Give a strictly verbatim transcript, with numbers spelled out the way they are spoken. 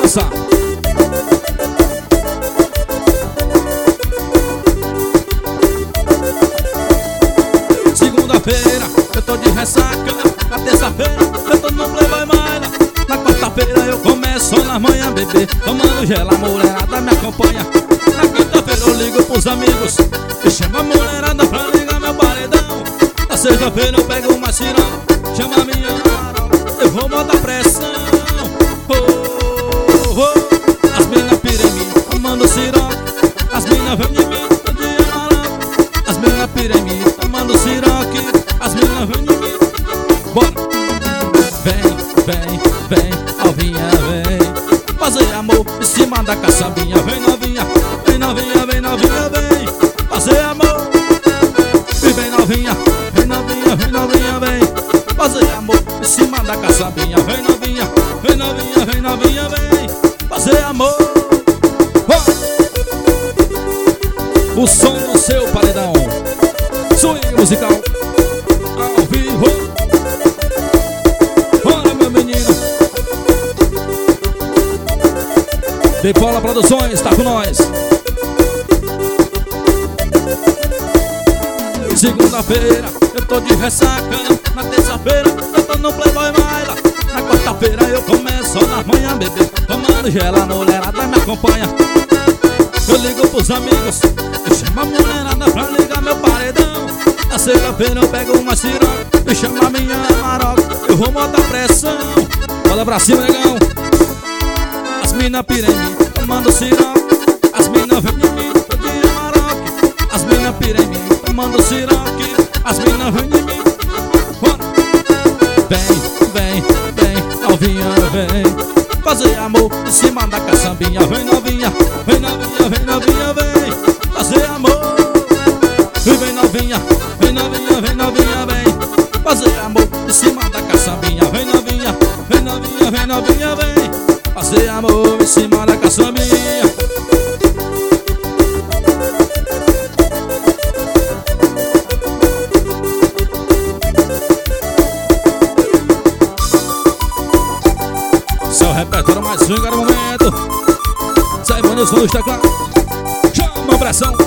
dançar. Segunda-feira eu tô de ressaca, na terça-feira eu tô no Playboy Maila, na quarta-feira eu começo na manhã beber, tomando gel, a mulherada me acompanha. Na quinta-feira eu ligo pros amigos e chamo a mulherada pra ligar meu paredão. Na sexta-feira eu pego uma cirão, chamo a minha marola, eu vou botar pressão. Oh, oh, oh. As mina pira em mim, tomando siroque, as mina vem de mim, todo dia marola. As mina pira em mim, tomando siroque, as mina vem de mim. Bora! Vem, vem, vem, novinha, vem fazer amor em cima da caçambinha. Vem novinha, vem novinha, vem novinha, vem fazer amor. E vem novinha, vem novinha, vem novinha, vem fazer amor em cima da caçambinha. Vem novinha, vem novinha, vem novinha, vem fazer amor. Oh! O som do seu paredão, swing musical ao vivo. Bora, meu menino. Depola Produções, tá com nós. Segunda-feira eu tô de ressaca, na terça-feira eu tô no Playboy Maila, na quarta-feira eu começo na manhã beber, tomando gel, a mulherada me acompanha. Eu ligo pros amigos e chamo a mulherada pra ligar meu paredão. Na sexta-feira eu pego uma cirão e chamo a minha maroca, eu vou botar pressão. Olha pra cima, negão. As mina pira em mim, tomando cirão, as mina vem de mim, todo dia maroca. As mina pira em mim, tomando siroque, as mina vem de mim. Bora! Vem, vem, vem, novinha, vem fazer amor em cima da caçambinha. Vem novinha, vem novinha, vem novinha, vem fazer amor. E vem novinha, vem novinha, vem novinha, vem fazer amor em cima da caçambinha. Vem novinha, vem novinha, vem novinha, vem fazer amor em cima da caçambinha. Seu repertório mais swing era o momento. Sai, Vanilson, no teclado. Chama a pressão.